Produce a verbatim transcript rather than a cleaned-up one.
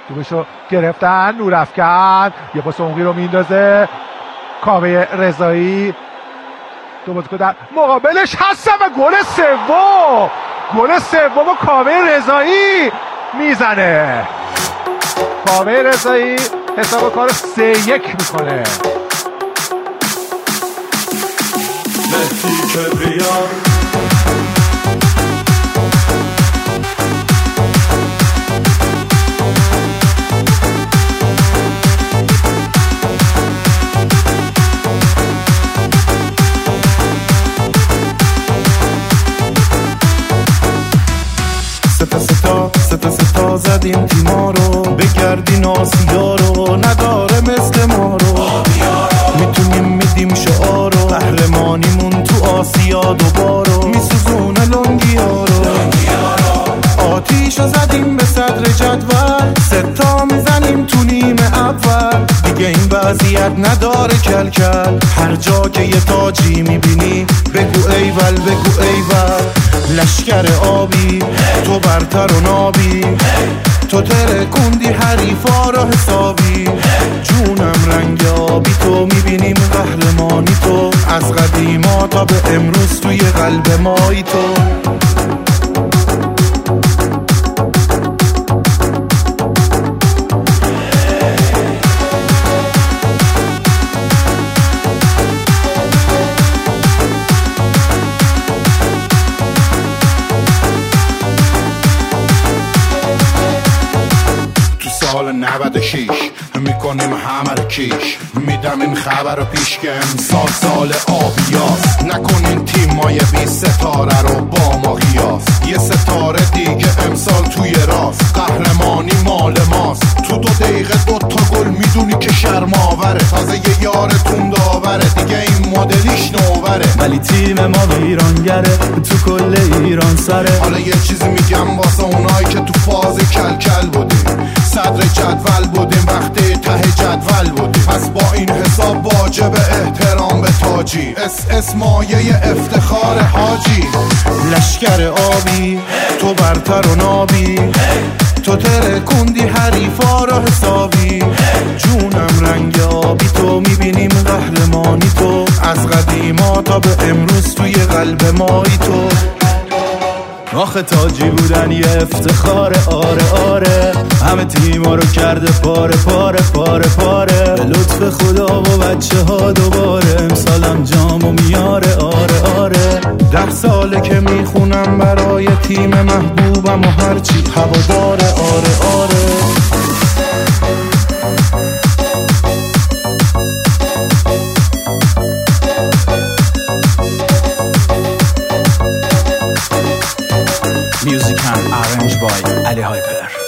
توبشو گرفتن، نورافکن یه پاس عمقی رو میندازه، کاوه رضایی دو بازیکن در مقابلش هستن و گل سوم گل سوم کاوه رضایی میزنه. کاوه رضایی حساب کار سه یک میکنه. مهدی کبریان ستا ستا ستا ستا زدیم تیما رو، بگردین آسیا رو، نداره مثل ما رو، میتونیم میدیم شعار رو، قهرمانیمون تو آسیا دوبارو، میسوزونه لنگیا رو، آتیش رو زدیم به صدر جدول، ستا میزنیم تو نیم اول، دیگه این وضعیت نداره کل کل، هر جا که یه تاجی میبینی بگو ایول بگو ایول. لشکر آبی تو برتر و نابی، تو ترکوندی حریفا رو حسابی، جونم رنگ آبی تو میبینیم قهرمانی تو، از قدیما تا به امروز توی قلب مایی تو. سال نود و شیش میکنیم همه رو کیش، میدم این خبر رو پیش که امسال سال آبیاست، نکنین تیمای بی ستاره رو با ما قیاس، یه ستاره دیگه امسال توی راست، قهرمانی مال ماست، تو دو دقیقه دو تا گل میدونی که شرماوره، تازه یه یارتون داوره، دیگه این مدلیش نوبره، ولی تیم ما ویرانگره تو کل ایران سره. حالا یه چیزی میگم واسه اونایی که تو فاز کل کل بودیم، صدر جدول بودیم وقتی ته جدول بودیم، پس با این حساب واجب احترام به تاجی، اس اس مایه افتخار حاجی. لشکر آبی تو برتر و نابی، تو ترکوندی حریفا رو حسابی، جونم رنگ آبی تو میبینیم قهرمانی تو، از قدیما تا به امروز توی قلب مایی تو. آخه تاجی بودن یه افتخاره، آره آره، همه تیما رو کرده پاره پاره پاره پاره، به لطف خدا و بچه ها دوباره امسالم جامو میاره، آره آره. ده ساله که میخونم برای تیم محبوبم و هرچی هواداره، آره آره. Music and arranged by Ali Hyper.